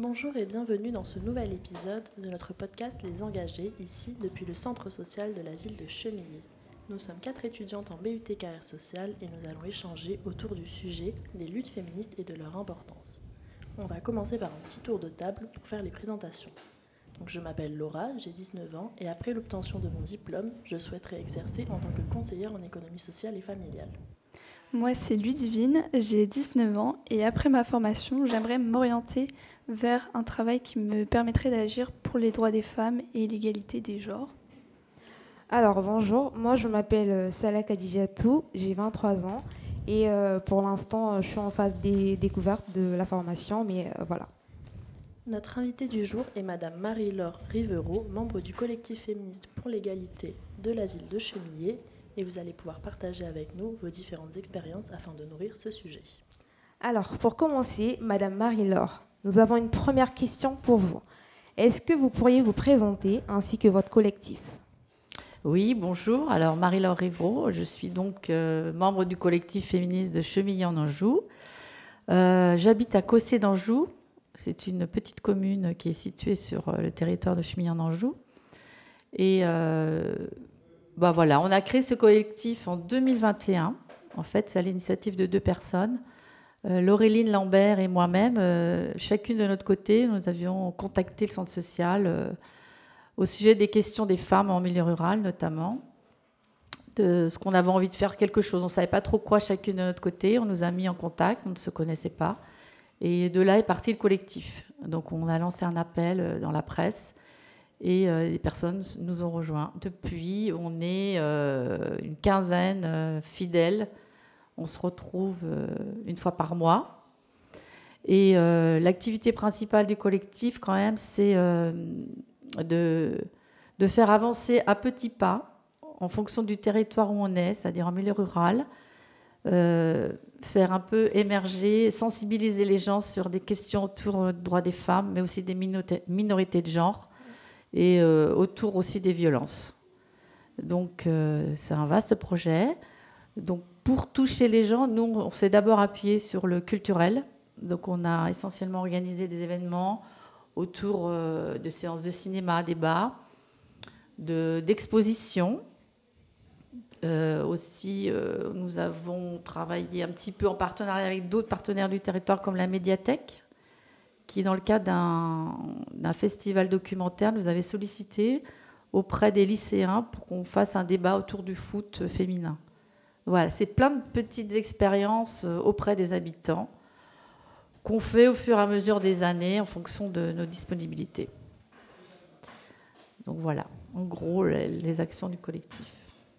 Bonjour et bienvenue dans ce nouvel épisode de notre podcast Les Engagés, ici depuis le centre social de la ville de Chemillé. Nous sommes 4 étudiantes en BUT Carrière Sociale et nous allons échanger autour du sujet des luttes féministes et de leur importance. On va commencer par un petit tour de table pour faire les présentations. Donc je m'appelle Laura, j'ai 19 ans et après l'obtention de mon diplôme, je souhaiterais exercer en tant que conseillère en économie sociale et familiale. Moi, c'est Ludivine, j'ai 19 ans et après ma formation, j'aimerais m'orienter vers un travail qui me permettrait d'agir pour les droits des femmes et l'égalité des genres. Alors bonjour, moi je m'appelle Salah Khadijatou, j'ai 23 ans et pour l'instant je suis en phase des découvertes de la formation, mais voilà. Notre invitée du jour est Madame Marie-Laure Riveraud, membre du collectif féministe pour l'égalité de la ville de Chemillé, et vous allez pouvoir partager avec nous vos différentes expériences afin de nourrir ce sujet. Alors pour commencer, Madame Marie-Laure, nous avons une première question pour vous. Est-ce que vous pourriez vous présenter ainsi que votre collectif ? Oui, bonjour. Alors, Marie-Laure Riveraud, je suis donc membre du collectif féministe de Chemillé en Anjou. J'habite à Cossé d'Anjou. C'est une petite commune qui est située sur le territoire de Chemillé en Anjou. Et voilà, on a créé ce collectif en 2021. En fait, c'est à l'initiative de 2 personnes. Laureline Lambert et moi-même, chacune de notre côté, nous avions contacté le centre social au sujet des questions des femmes en milieu rural, notamment, de ce qu'on avait envie de faire quelque chose. On ne savait pas trop quoi chacune de notre côté. On nous a mis en contact, on ne se connaissait pas. Et de là est parti le collectif. Donc on a lancé un appel dans la presse et des personnes nous ont rejoints. Depuis, on est une quinzaine fidèles. On se retrouve une fois par mois. Et l'activité principale du collectif, quand même, c'est de faire avancer à petits pas, en fonction du territoire où on est, c'est-à-dire en milieu rural, faire un peu émerger, sensibiliser les gens sur des questions autour des droits des femmes, mais aussi des minorités de genre, et autour aussi des violences. Donc c'est un vaste projet. Donc pour toucher les gens, nous, on s'est d'abord appuyé sur le culturel. Donc on a essentiellement organisé des événements autour de séances de cinéma, débats, d'expositions. Aussi, nous avons travaillé un petit peu en partenariat avec d'autres partenaires du territoire, comme la médiathèque, qui, dans le cadre d'un festival documentaire, nous avait sollicité auprès des lycéens pour qu'on fasse un débat autour du foot féminin. Voilà, c'est plein de petites expériences auprès des habitants qu'on fait au fur et à mesure des années en fonction de nos disponibilités. Donc voilà, en gros, les actions du collectif.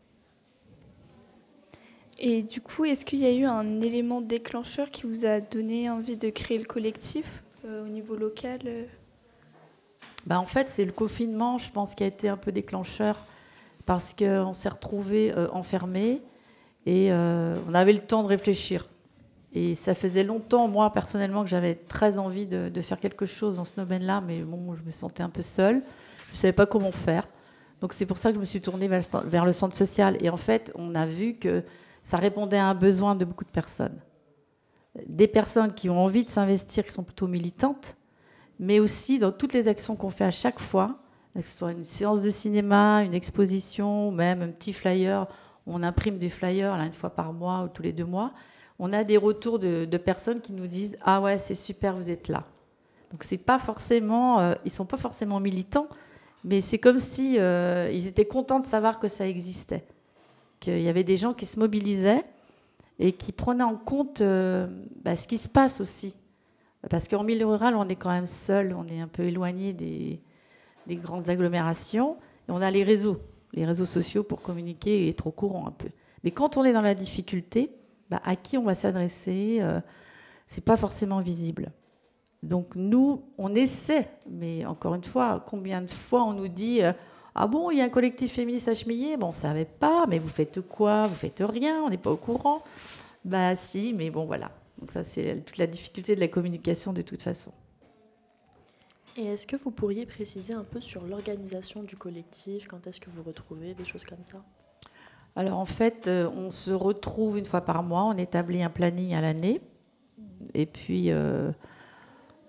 Et du coup, est-ce qu'il y a eu un élément déclencheur qui vous a donné envie de créer le collectif au niveau local En fait, c'est le confinement, je pense, qui a été un peu déclencheur parce qu'on s'est retrouvés enfermés et on avait le temps de réfléchir. Et ça faisait longtemps, moi, personnellement, que j'avais très envie de faire quelque chose dans ce domaine-là, mais bon, je me sentais un peu seule. Je ne savais pas comment faire. Donc, c'est pour ça que je me suis tournée vers le centre social. Et en fait, on a vu que ça répondait à un besoin de beaucoup de personnes. Des personnes qui ont envie de s'investir, qui sont plutôt militantes, mais aussi dans toutes les actions qu'on fait à chaque fois, que ce soit une séance de cinéma, une exposition, ou même un petit flyer. On imprime des flyers là, une fois par mois ou tous les 2 mois. On a des retours de personnes qui nous disent « Ah ouais, c'est super, vous êtes là ». Donc c'est pas forcément, ils sont pas forcément militants, mais c'est comme si ils étaient contents de savoir que ça existait, qu'il y avait des gens qui se mobilisaient et qui prenaient en compte ce qui se passe aussi. Parce qu'en milieu rural, on est quand même seul, on est un peu éloigné des grandes agglomérations, et on a les réseaux sociaux pour communiquer est trop courant un peu. Mais quand on est dans la difficulté, à qui on va s'adresser, c'est pas forcément visible. Donc nous, on essaie, mais encore une fois, combien de fois on nous dit ah bon, il y a un collectif féministe à Chemillé, bon, on savait pas, mais vous faites quoi? Vous faites rien, on n'est pas au courant. Si, mais bon, voilà. Donc ça, c'est toute la difficulté de la communication de toute façon. Et est-ce que vous pourriez préciser un peu sur l'organisation du collectif, quand est-ce que vous retrouvez, des choses comme ça? Alors en fait, on se retrouve une fois par mois, on établit un planning à l'année, et puis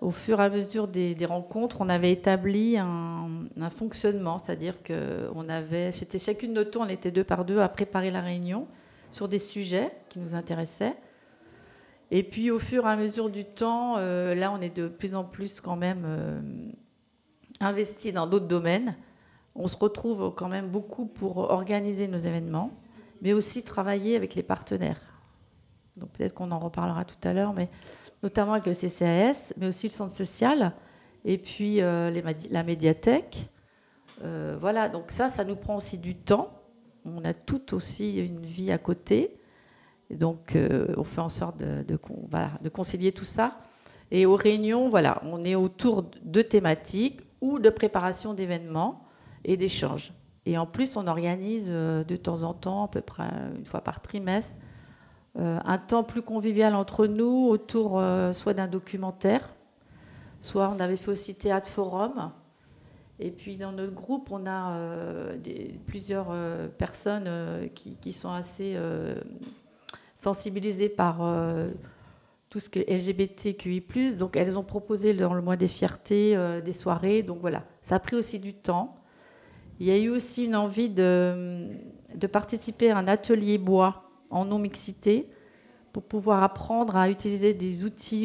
au fur et à mesure des rencontres, on avait établi un fonctionnement, c'est-à-dire que c'était chacune de notre tour, on était 2 par 2 à préparer la réunion sur des sujets qui nous intéressaient. Et puis au fur et à mesure du temps, là on est de plus en plus quand même investi dans d'autres domaines. On se retrouve quand même beaucoup pour organiser nos événements, mais aussi travailler avec les partenaires. Donc peut-être qu'on en reparlera tout à l'heure, mais notamment avec le CCAS, mais aussi le centre social, et puis la médiathèque. Voilà, donc ça nous prend aussi du temps. On a toutes aussi une vie à côté. Et donc, on fait en sorte de concilier tout ça. Et aux réunions, voilà, on est autour de thématiques ou de préparation d'événements et d'échanges. Et en plus, on organise de temps en temps, à peu près une fois par trimestre, un temps plus convivial entre nous autour soit d'un documentaire, soit on avait fait aussi Théâtre Forum. Et puis dans notre groupe, on a plusieurs personnes qui sont assez sensibilisées par tout ce que LGBTQI+. Donc elles ont proposé dans le mois des fiertés des soirées. Donc voilà, ça a pris aussi du temps. Il y a eu aussi une envie de participer à un atelier bois en non-mixité pour pouvoir apprendre à utiliser des outils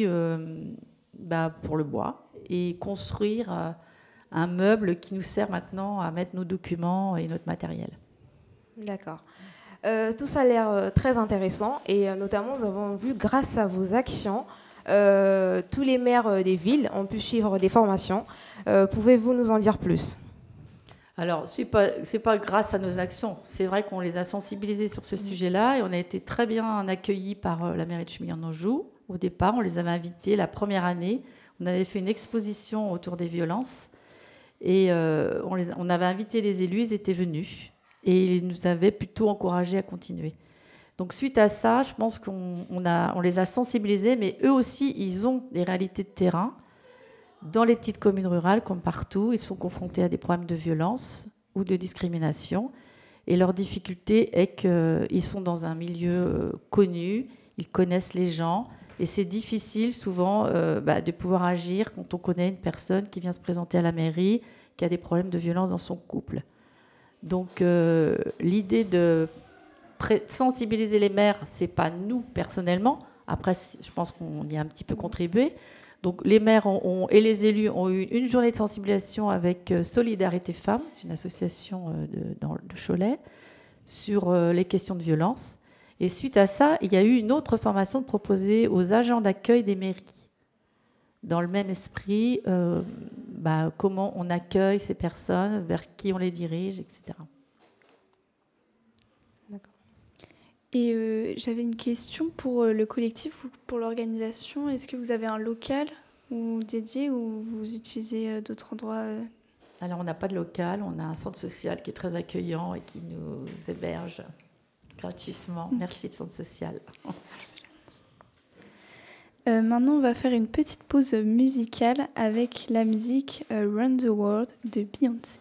pour le bois et construire un meuble qui nous sert maintenant à mettre nos documents et notre matériel. D'accord. Tout ça a l'air très intéressant et notamment nous avons vu grâce à vos actions, tous les maires des villes ont pu suivre des formations. Pouvez-vous nous en dire plus ? Alors, c'est pas grâce à nos actions. C'est vrai qu'on les a sensibilisés sur ce sujet-là et on a été très bien accueillis par la mairie de Chemillé-en-Anjou. Au départ, on les avait invités la première année. On avait fait une exposition autour des violences et on avait invité les élus, ils étaient venus et ils nous avaient plutôt encouragés à continuer. Donc, suite à ça, je pense qu'on les a sensibilisés, mais eux aussi, ils ont des réalités de terrain. Dans les petites communes rurales, comme partout, ils sont confrontés à des problèmes de violence ou de discrimination. Et leur difficulté est qu'ils sont dans un milieu connu, ils connaissent les gens, et c'est difficile souvent de pouvoir agir quand on connaît une personne qui vient se présenter à la mairie, qui a des problèmes de violence dans son couple. Donc l'idée de sensibiliser les maires, c'est pas nous personnellement. Après, je pense qu'on y a un petit peu contribué. Donc les maires et les élus ont eu une journée de sensibilisation avec Solidarité Femmes, c'est une association de Cholet, sur les questions de violence. Et suite à ça, il y a eu une autre formation proposée aux agents d'accueil des mairies. Dans le même esprit, comment on accueille ces personnes, vers qui on les dirige, etc. D'accord. Et j'avais une question pour le collectif ou pour l'organisation. Est-ce que vous avez un local ou dédié ou vous utilisez d'autres endroits Alors, on n'a pas de local. On a un centre social qui est très accueillant et qui nous héberge gratuitement. Merci, le centre social. Maintenant, on va faire une petite pause musicale avec la musique Run the World de Beyoncé.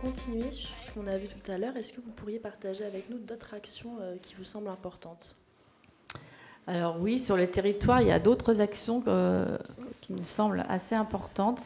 continuer sur ce qu'on a vu tout à l'heure, est-ce que vous pourriez partager avec nous d'autres actions qui vous semblent importantes ? Alors oui, sur le territoire, il y a d'autres actions qui me semblent assez importantes.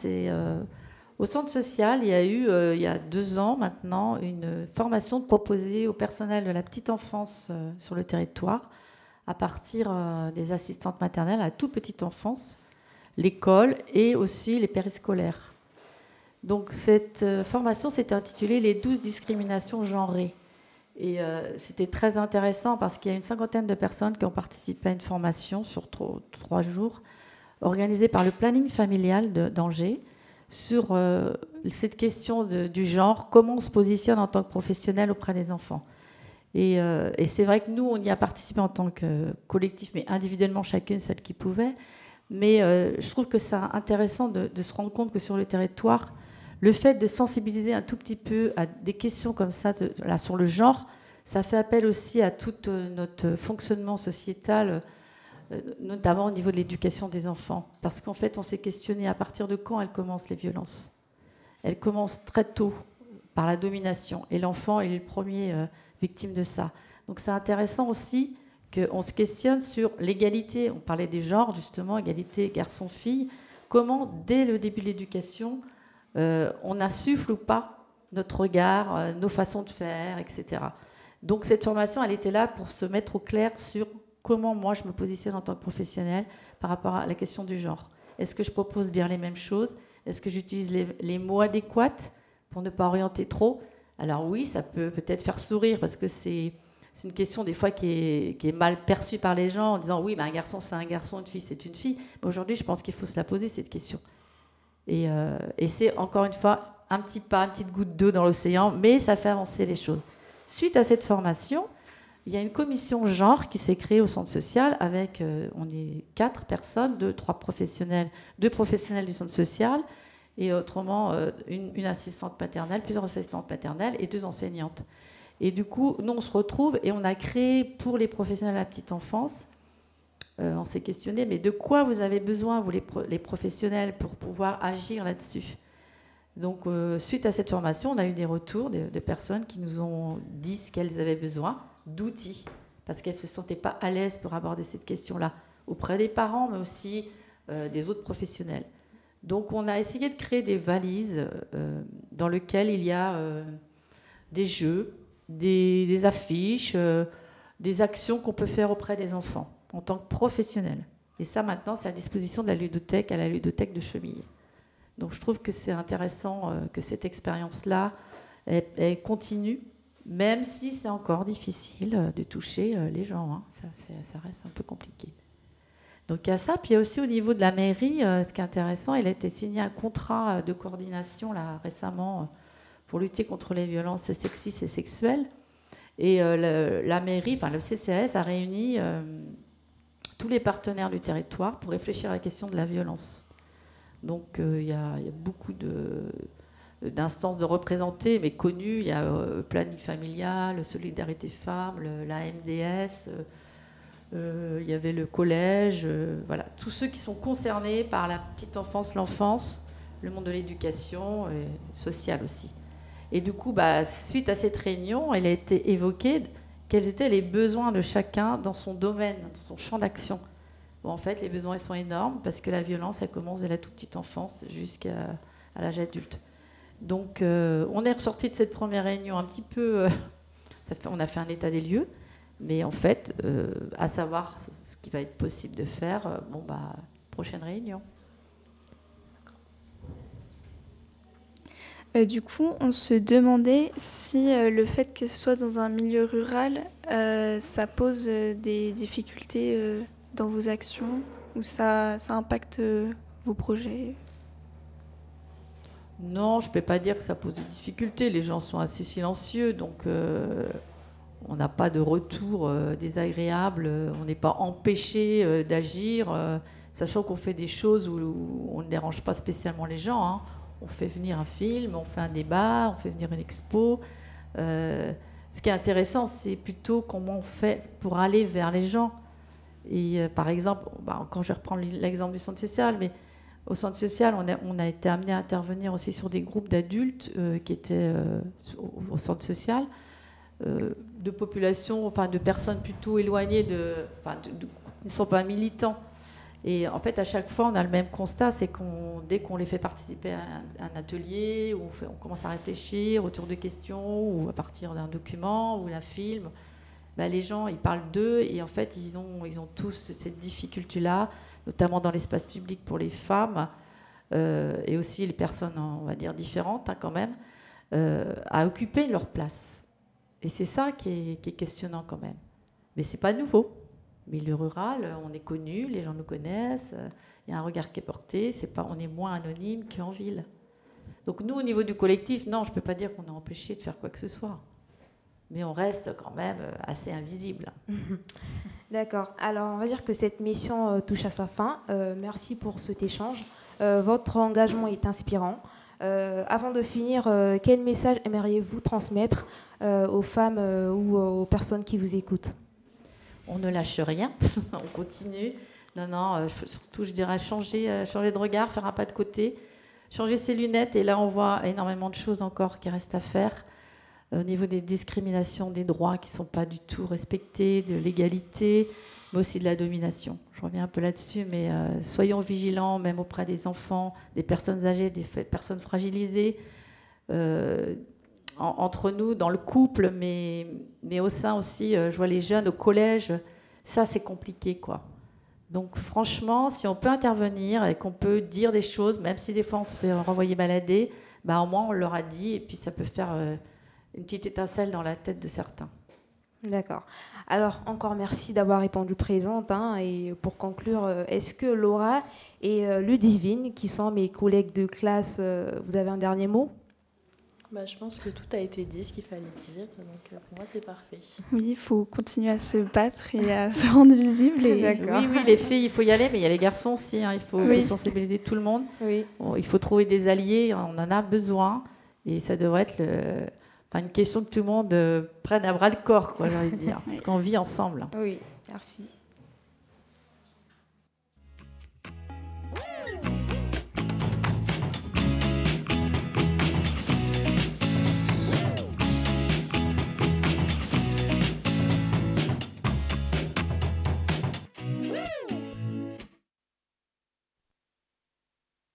Au centre social, il y a eu, il y a 2 ans maintenant, une formation proposée au personnel de la petite enfance sur le territoire, à partir des assistantes maternelles à la toute petite enfance, l'école et aussi les périscolaires. Donc cette formation s'était intitulée « Les 12 discriminations genrées ». Et c'était très intéressant parce qu'il y a une 50aine de personnes qui ont participé à une formation sur 3 jours, organisée par le planning familial d'Angers, sur cette question du genre, comment on se positionne en tant que professionnel auprès des enfants. Et c'est vrai que nous, on y a participé en tant que collectif, mais individuellement, chacune, celle qui pouvait. Mais je trouve que c'est intéressant de se rendre compte que sur le territoire, le fait de sensibiliser un tout petit peu à des questions comme ça, là, sur le genre, ça fait appel aussi à tout notre fonctionnement sociétal, notamment au niveau de l'éducation des enfants. Parce qu'en fait, on s'est questionné à partir de quand elles commencent, les violences. Elles commencent très tôt, par la domination. Et l'enfant est le premier victime de ça. Donc c'est intéressant aussi qu'on se questionne sur l'égalité. On parlait des genres, justement, égalité garçon-fille. Comment, dès le début de l'éducation, on insuffle ou pas notre regard, nos façons de faire, etc. Donc cette formation, elle était là pour se mettre au clair sur comment moi je me positionne en tant que professionnelle par rapport à la question du genre. Est-ce que je propose bien les mêmes choses ? Est-ce que j'utilise les mots adéquats pour ne pas orienter trop ? Alors oui, ça peut peut-être faire sourire parce que c'est une question des fois qui est mal perçue par les gens en disant oui, un garçon c'est un garçon, une fille c'est une fille. Mais aujourd'hui, je pense qu'il faut se la poser cette question. Et c'est encore une fois un petit pas, une petite goutte d'eau dans l'océan, mais ça fait avancer les choses. Suite à cette formation, il y a une commission genre qui s'est créée au centre social avec, on est 4 personnes, 2 professionnels du centre social et autrement une assistante maternelle, plusieurs assistantes maternelles et 2 enseignantes. Et du coup, nous on se retrouve et on a créé pour les professionnels de la petite enfance, on s'est questionné, mais de quoi vous avez besoin, vous les professionnels, pour pouvoir agir là-dessus ? Donc, suite à cette formation, on a eu des retours de personnes qui nous ont dit ce qu'elles avaient besoin, d'outils, parce qu'elles ne se sentaient pas à l'aise pour aborder cette question-là, auprès des parents, mais aussi des autres professionnels. Donc, on a essayé de créer des valises dans lesquelles il y a des jeux, des affiches, des actions qu'on peut faire auprès des enfants en tant que professionnels. Et ça, maintenant, c'est à disposition de la ludothèque, à la ludothèque de Chemillé. Donc, je trouve que c'est intéressant que cette expérience-là elle continue, même si c'est encore difficile de toucher les gens. Hein. Ça reste un peu compliqué. Donc, il y a ça. Puis, il y a aussi au niveau de la mairie, ce qui est intéressant, il a été signé un contrat de coordination là, récemment pour lutter contre les violences sexistes et sexuelles. Et la mairie, enfin le CCAS a réuni tous les partenaires du territoire pour réfléchir à la question de la violence. Donc il y a beaucoup d'instances de représentés, mais connues. Il y a Planning Familial, Solidarité Femmes, la MDS, il y avait le collège, voilà. Tous ceux qui sont concernés par la petite enfance, l'enfance, le monde de l'éducation et social aussi. Et du coup, suite à cette réunion, il a été évoqué quels étaient les besoins de chacun dans son domaine, dans son champ d'action. Bon, en fait, les besoins ils sont énormes parce que la violence, elle commence dès la toute petite enfance jusqu'à l'âge adulte. Donc, on est ressorti de cette première réunion un petit peu... on a fait un état des lieux, mais en fait, à savoir ce qui va être possible de faire, prochaine réunion. Du coup, on se demandait si le fait que ce soit dans un milieu rural, ça pose des difficultés dans vos actions ou ça impacte vos projets. Non, je ne peux pas dire que ça pose des difficultés. Les gens sont assez silencieux, donc on n'a pas de retour désagréable. On n'est pas empêché d'agir, sachant qu'on fait des choses où on ne dérange pas spécialement les gens. Hein. On fait venir un film, on fait un débat, on fait venir une expo. Ce qui est intéressant, c'est plutôt comment on fait pour aller vers les gens. Et par exemple, quand je reprends l'exemple du centre social, mais Au centre social, on a été amené à intervenir aussi sur des groupes d'adultes qui étaient au centre social, de populations, enfin de personnes plutôt éloignées, qui ne sont pas militants. Et en fait, à chaque fois, on a le même constat, c'est dès qu'on les fait participer à un atelier, où on commence à réfléchir autour de questions, ou à partir d'un document ou d'un film, les gens, ils parlent d'eux, et en fait, ils ont tous cette difficulté-là, notamment dans l'espace public pour les femmes, et aussi les personnes, on va dire, différentes quand même, à occuper leur place. Et c'est ça qui est questionnant quand même. Mais c'est pas nouveau. Milieu rural, on est connu, les gens nous connaissent, il y a un regard qui est porté, on est moins anonyme qu'en ville. Donc nous, au niveau du collectif, non, je ne peux pas dire qu'on est empêché de faire quoi que ce soit. Mais on reste quand même assez invisible. D'accord. Alors, on va dire que cette mission touche à sa fin. Merci pour cet échange. Votre engagement est inspirant. Avant de finir, quel message aimeriez-vous transmettre aux femmes ou aux personnes qui vous écoutent ? On ne lâche rien, on continue. Non, surtout, je dirais changer de regard, faire un pas de côté, changer ses lunettes. Et là, on voit énormément de choses encore qui restent à faire. Au niveau des discriminations, des droits qui ne sont pas du tout respectés, de l'égalité, mais aussi de la domination. Je reviens un peu là-dessus, mais soyons vigilants, même auprès des enfants, des personnes âgées, des personnes fragilisées, entre nous, dans le couple, mais au sein aussi, je vois les jeunes au collège, ça c'est compliqué, quoi. Donc franchement, si on peut intervenir et qu'on peut dire des choses, même si des fois on se fait renvoyer balader, au moins on leur a dit, et puis ça peut faire une petite étincelle dans la tête de certains. D'accord. Alors, encore merci d'avoir répondu présente. Et pour conclure, est-ce que Laura et Ludivine, qui sont mes collègues de classe, vous avez un dernier mot ? Je pense que tout a été dit, ce qu'il fallait dire. Donc pour moi, c'est parfait. Oui, il faut continuer à se battre et à se rendre visible. D'accord. Oui, les filles, il faut y aller, mais il y a les garçons aussi. Il faut sensibiliser tout le monde. Oui. Il faut trouver des alliés, on en a besoin. Et ça devrait être une question que tout le monde prenne à bras le corps, quoi, j'ai envie de dire. Parce qu'on vit ensemble. Oui, merci.